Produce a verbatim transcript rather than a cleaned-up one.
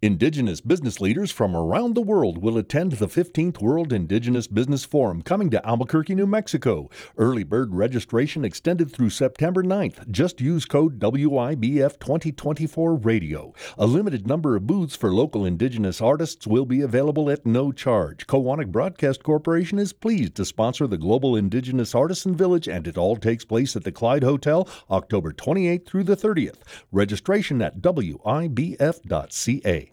Indigenous business leaders from around the world will attend the fifteenth World Indigenous Business Forum coming to Albuquerque, New Mexico. Early bird registration extended through September ninth. Just use code W I B F twenty twenty-four radio. A limited number of booths for local Indigenous artists will be available at no charge. Koahnic Broadcast Corporation is pleased to sponsor the Global Indigenous Artisan Village, and it all takes place at the Clyde Hotel, October twenty-eighth through the thirtieth. Registration at W I B F dot C A.